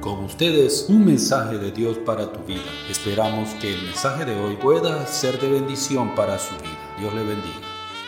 Con ustedes, un mensaje de Dios para tu vida. Esperamos que el mensaje de hoy pueda ser de bendición para su vida. Dios le bendiga.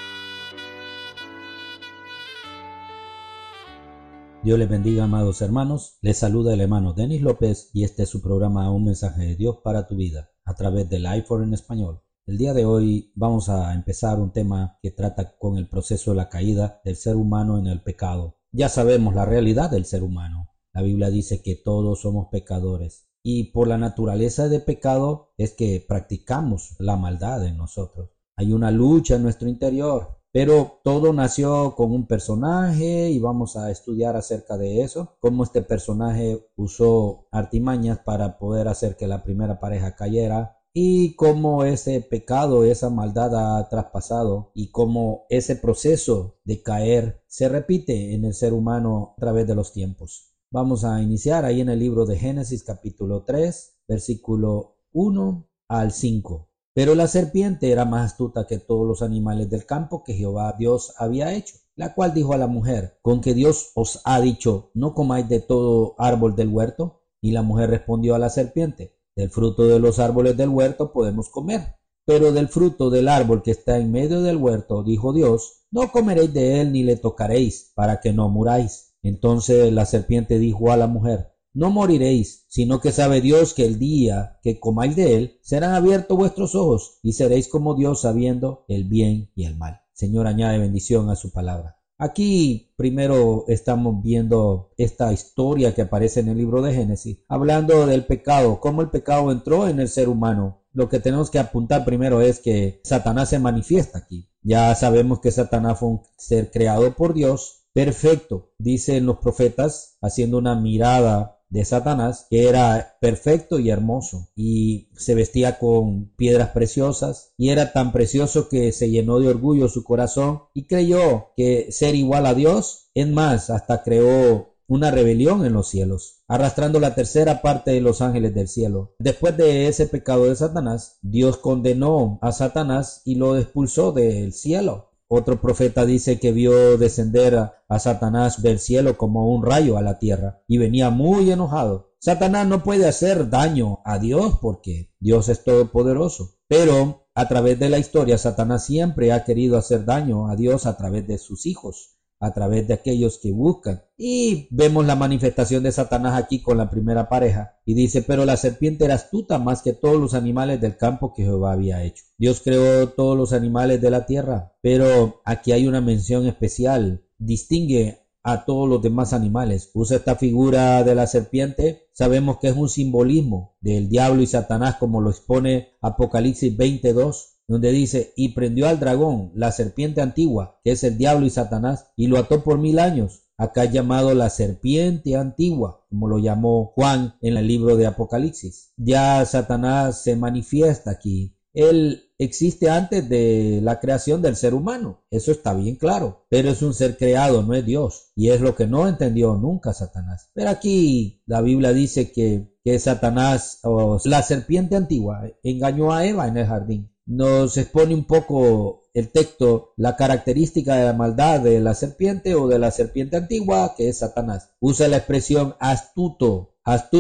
Dios les bendiga, amados hermanos. Les saluda el hermano Denis López y este es su programa Un mensaje de Dios para tu vida a través del iPhone en español. El día de hoy vamos a empezar un tema que trata con el proceso de la caída del ser humano en el pecado. Ya sabemos la realidad del ser humano. La Biblia dice que todos somos pecadores y por la naturaleza de pecado es que practicamos la maldad en nosotros. Hay una lucha en nuestro interior, pero todo nació con un personaje y vamos a estudiar acerca de eso, cómo este personaje usó artimañas para poder hacer que la primera pareja cayera y cómo ese pecado, esa maldad ha traspasado y cómo ese proceso de caer se repite en el ser humano a través de los tiempos. Vamos a iniciar ahí en el libro de Génesis capítulo 3, versículo 1 al 5. Pero la serpiente era más astuta que todos los animales del campo que Jehová Dios había hecho, la cual dijo a la mujer: ¿con que Dios os ha dicho, no comáis de todo árbol del huerto? Y la mujer respondió a la serpiente: del fruto de los árboles del huerto podemos comer, pero del fruto del árbol que está en medio del huerto, dijo Dios, no comeréis de él ni le tocaréis, para que no muráis. Entonces la serpiente dijo a la mujer: no moriréis, sino que sabe Dios que el día que comáis de él, serán abiertos vuestros ojos, y seréis como Dios, sabiendo el bien y el mal. Señor, añade bendición a su palabra. Aquí primero estamos viendo esta historia que aparece en el libro de Génesis, hablando del pecado, cómo el pecado entró en el ser humano. Lo que tenemos que apuntar primero es que Satanás se manifiesta aquí. Ya sabemos que Satanás fue un ser creado por Dios, perfecto, dicen los profetas, haciendo una mirada de Satanás, que era perfecto y hermoso, y se vestía con piedras preciosas, y era tan precioso que se llenó de orgullo su corazón, y creyó que ser igual a Dios, es más, hasta creó una rebelión en los cielos, arrastrando la tercera parte de los ángeles del cielo. Después de ese pecado de Satanás, Dios condenó a Satanás y lo expulsó del cielo. Otro profeta dice que vio descender a Satanás del cielo como un rayo a la tierra y venía muy enojado. Satanás no puede hacer daño a Dios porque Dios es todopoderoso, pero a través de la historia Satanás siempre ha querido hacer daño a Dios a través de sus hijos, a través de aquellos que buscan. Y vemos la manifestación de Satanás aquí con la primera pareja. Y dice: pero la serpiente era astuta más que todos los animales del campo que Jehová había hecho. Dios creó todos los animales de la tierra, pero aquí hay una mención especial. Distingue a todos los demás animales. Usa esta figura de la serpiente. Sabemos que es un simbolismo del diablo y Satanás, como lo expone Apocalipsis 22. Donde dice: y prendió al dragón, la serpiente antigua, que es el diablo y Satanás, y lo ató por 1000 años. Acá llamado la serpiente antigua, como lo llamó Juan en el libro de Apocalipsis. Ya Satanás se manifiesta aquí. Él existe antes de la creación del ser humano. Eso está bien claro. Pero es un ser creado, no es Dios. Y es lo que no entendió nunca Satanás. Pero aquí la Biblia dice que Satanás, o la serpiente antigua, engañó a Eva en el jardín. Nos expone un poco el texto la característica de la maldad de la serpiente o de la serpiente antigua, que es Satanás. Usa la expresión astuto,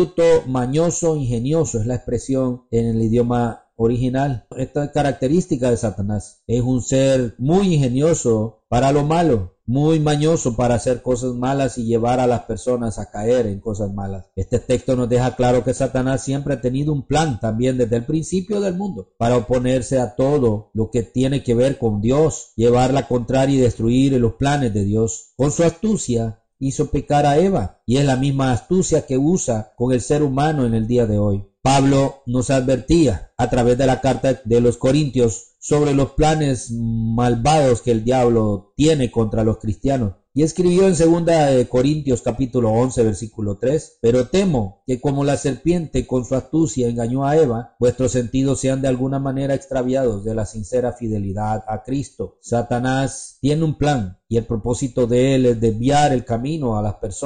mañoso, ingenioso, es la expresión en el idioma original. Esta característica de Satanás es un ser muy ingenioso para lo malo, muy mañoso para hacer cosas malas y llevar a las personas a caer en cosas malas. Este texto nos deja claro que Satanás siempre ha tenido un plan también desde el principio del mundo para oponerse a todo lo que tiene que ver con Dios, llevar la contraria y destruir los planes de Dios. Con su astucia hizo pecar a Eva y es la misma astucia que usa con el ser humano en el día de hoy. Pablo nos advertía a través de la carta de los Corintios sobre los planes malvados que el diablo tiene contra los cristianos. Y escribió en 2 Corintios capítulo 11 versículo 3: pero temo que como la serpiente con su astucia engañó a Eva, vuestros sentidos sean de alguna manera extraviados de la sincera fidelidad a Cristo. Satanás tiene un plan y el propósito de él es desviar el camino a las personas que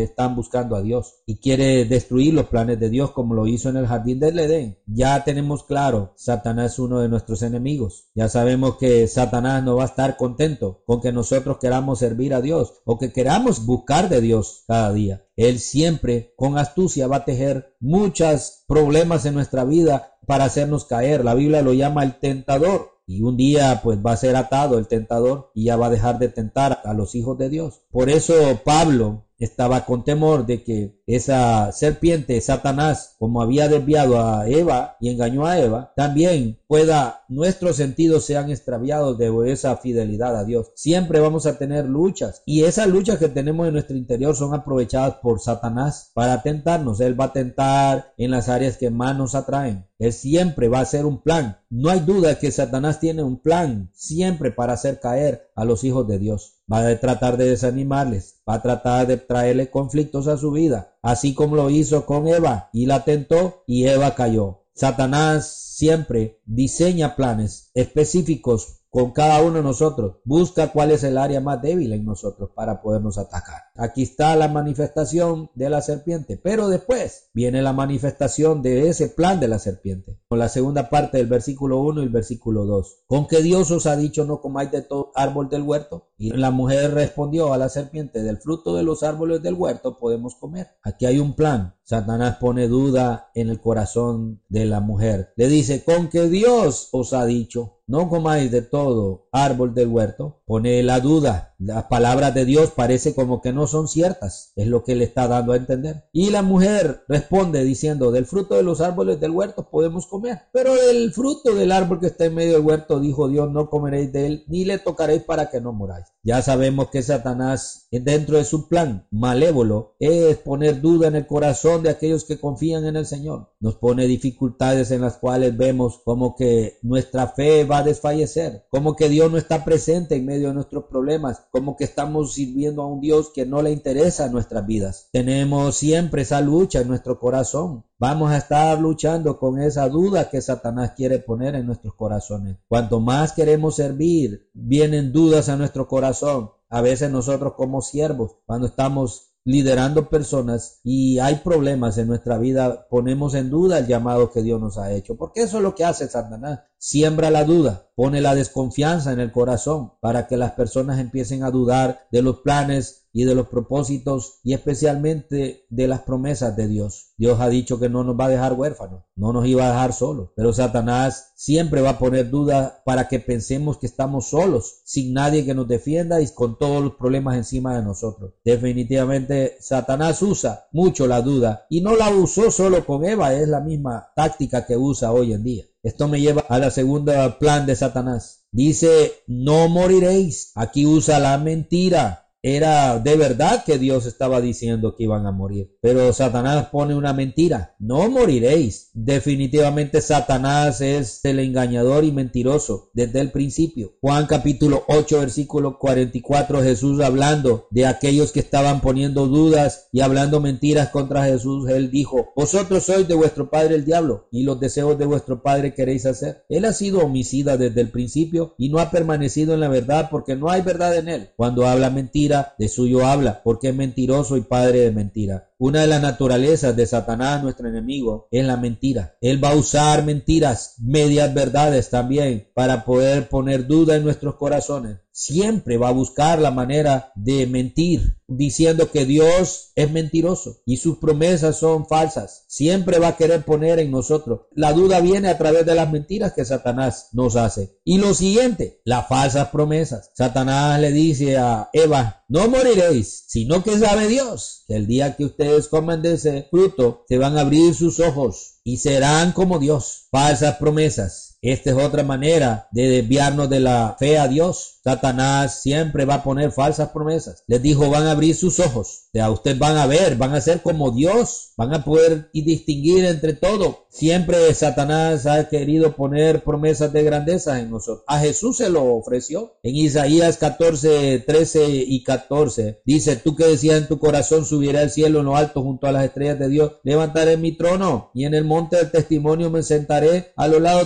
están buscando a Dios y quiere destruir los planes de Dios como lo hizo en el jardín del Edén. Ya tenemos claro, Satanás es uno de nuestros enemigos. Ya sabemos que Satanás no va a estar contento con que nosotros queramos servir a Dios o que queramos buscar de Dios cada día. Él siempre con astucia va a tejer muchos problemas en nuestra vida para hacernos caer. La Biblia lo llama el tentador. Y un día pues va a ser atado el tentador y ya va a dejar de tentar a los hijos de Dios. Por eso Pablo estaba con temor de que esa serpiente, Satanás, como había desviado a Eva y engañó a Eva, también nuestros sentidos sean extraviados de esa fidelidad a Dios. Siempre vamos a tener luchas y esas luchas que tenemos en nuestro interior son aprovechadas por Satanás para tentarnos. Él va a tentar en las áreas que más nos atraen. Él siempre va a hacer un plan. No hay duda que Satanás tiene un plan siempre para hacer caer a los hijos de Dios. Va a tratar de desanimarles, va a tratar de traerle conflictos a su vida, así como lo hizo con Eva y la tentó y Eva cayó. Satanás siempre diseña planes específicos con cada uno de nosotros, busca cuál es el área más débil en nosotros para podernos atacar. Aquí está la manifestación de la serpiente, pero después viene la manifestación de ese plan de la serpiente. Con la segunda parte del versículo 1 y el versículo 2. ¿Con qué Dios os ha dicho no comáis de todo árbol del huerto? Y la mujer respondió a la serpiente, del fruto de los árboles del huerto podemos comer. Aquí hay un plan. Satanás pone duda en el corazón de la mujer. Le dice, ¿con qué Dios os ha dicho no comáis de todo árbol del huerto? Pone la duda. Las palabras de Dios parece como que no son ciertas. Es lo que le está dando a entender. Y la mujer responde diciendo, del fruto de los árboles del huerto podemos comer. Pero del fruto del árbol que está en medio del huerto, dijo Dios, no comeréis de él, ni le tocaréis para que no moráis. Ya sabemos que Satanás, dentro de su plan malévolo, es poner duda en el corazón de aquellos que confían en el Señor. Nos pone dificultades en las cuales vemos como que nuestra fe va a desfallecer, como que Dios no está presente en medio de nuestros problemas, como que estamos sirviendo a un Dios que no le interesa nuestras vidas. Tenemos siempre esa lucha en nuestro corazón. Vamos a estar luchando con esa duda que Satanás quiere poner en nuestros corazones. Cuanto más queremos servir, vienen dudas a nuestro corazón. A veces nosotros como siervos, cuando estamos liderando personas y hay problemas en nuestra vida, ponemos en duda el llamado que Dios nos ha hecho. Porque eso es lo que hace Satanás. Siembra la duda, pone la desconfianza en el corazón para que las personas empiecen a dudar de los planes y de los propósitos y especialmente de las promesas de Dios. Dios ha dicho que no nos va a dejar huérfanos, no nos iba a dejar solos, pero Satanás siempre va a poner duda para que pensemos que estamos solos, sin nadie que nos defienda y con todos los problemas encima de nosotros. Definitivamente Satanás usa mucho la duda y no la usó solo con Eva, es la misma táctica que usa hoy en día. Esto me lleva a la segunda plan de Satanás. Dice, no moriréis. Aquí usa la mentira. Era de verdad que Dios estaba diciendo que iban a morir. Pero Satanás pone una mentira. No moriréis. Definitivamente Satanás es el engañador y mentiroso desde el principio. Juan capítulo 8 versículo 44, Jesús hablando de aquellos que estaban poniendo dudas y hablando mentiras contra Jesús. Él dijo, vosotros sois de vuestro padre el diablo y los deseos de vuestro padre queréis hacer. Él ha sido homicida desde el principio y no ha permanecido en la verdad porque no hay verdad en él. Cuando habla mentira, de suyo habla, porque es mentiroso y padre de mentira. Una de las naturalezas de Satanás, nuestro enemigo, es la mentira. Él va a usar mentiras, medias verdades también, para poder poner duda en nuestros corazones. Siempre va a buscar la manera de mentir, diciendo que Dios es mentiroso y sus promesas son falsas. Siempre va a querer poner en nosotros. La duda viene a través de las mentiras que Satanás nos hace. Y lo siguiente, las falsas promesas. Satanás le dice a Eva, no moriréis, sino que sabe Dios que el día que ustedes coman de ese fruto, se van a abrir sus ojos y serán como Dios. Falsas promesas. Esta es otra manera de desviarnos de la fe a Dios. Satanás siempre va a poner falsas promesas. Les dijo, van a abrir sus ojos. O sea, ustedes van a ver, van a ser como Dios. Van a poder distinguir entre todo. Siempre Satanás ha querido poner promesas de grandeza en nosotros. A Jesús se lo ofreció. En Isaías 14, 13 y 14 dice, tú que decías en tu corazón, subiré al cielo en lo alto junto a las estrellas de Dios. Levantaré mi trono y en el monte del testimonio me sentaré a los lados del norte.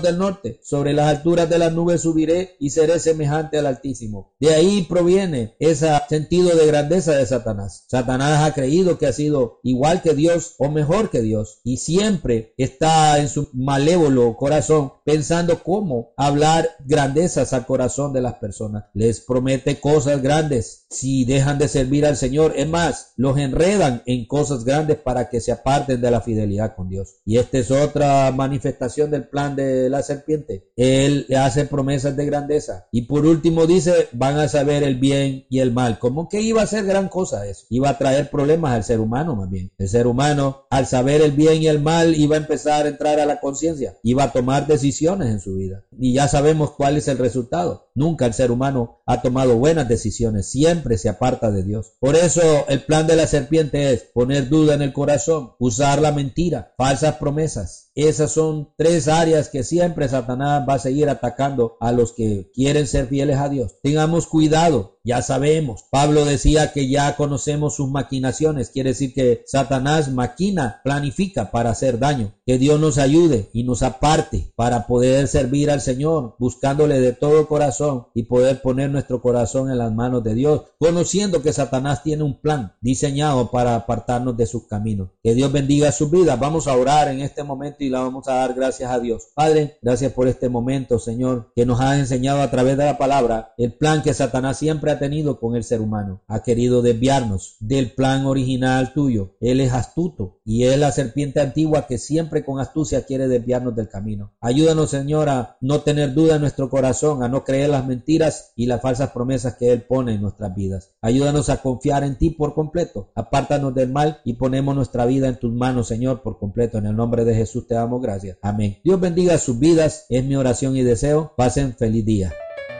monte, sobre las alturas de las nubes subiré y seré semejante al Altísimo. De ahí proviene ese sentido de grandeza de Satanás. Satanás ha creído que ha sido igual que Dios o mejor que Dios, y siempre está en su malévolo corazón pensando cómo hablar grandezas al corazón de las personas. Les promete cosas grandes si dejan de servir al Señor. Es más, los enredan en cosas grandes para que se aparten de la fidelidad con Dios. Y esta es otra manifestación del plan de la serpiente. Él hace promesas de grandeza. Y por último dice, van a saber el bien y el mal. ¿Cómo que iba a ser gran cosa eso? Iba a traer problemas al ser humano más bien. El ser humano, al saber el bien y el mal, iba a empezar a entrar a la conciencia. Iba a tomar decisiones en su vida. Y ya sabemos cuál es el resultado. Nunca el ser humano ha tomado buenas decisiones. Siempre se aparta de Dios. Por eso el plan de la serpiente es poner duda en el corazón, usar la mentira, falsas promesas. Esas son tres áreas que siempre Satanás va a seguir atacando a los que quieren ser fieles a Dios. Tengamos cuidado, ya sabemos. Pablo decía que ya conocemos sus maquinaciones. Quiere decir que Satanás maquina, planifica para hacer daño. Que Dios nos ayude y nos aparte para poder servir al Señor, buscándole de todo corazón y poder poner nuestro corazón en las manos de Dios, conociendo que Satanás tiene un plan diseñado para apartarnos de sus caminos. Que Dios bendiga sus vidas. Vamos a orar en este momento y la vamos a dar gracias a Dios. Padre, gracias por este momento, Señor, que nos has enseñado a través de la palabra el plan que Satanás siempre ha tenido con el ser humano. Ha querido desviarnos del plan original tuyo. Él es astuto y es la serpiente antigua que siempre con astucia quiere desviarnos del camino. Ayúdanos, Señor, a no tener duda en nuestro corazón, a no creer las mentiras y las falsas promesas que Él pone en nuestras vidas. Ayúdanos a confiar en ti por completo. Apártanos del mal y ponemos nuestra vida en tus manos, Señor, por completo. En el nombre de Jesús te damos gracias. Amén. Dios bendiga sus vidas. Es mi oración y deseo. Pasen feliz día.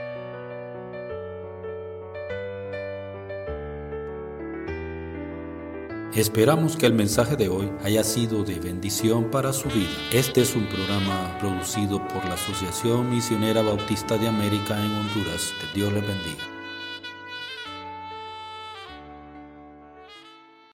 Esperamos que el mensaje de hoy haya sido de bendición para su vida. Este es un programa producido por la Asociación Misionera Bautista de América en Honduras. Que Dios les bendiga.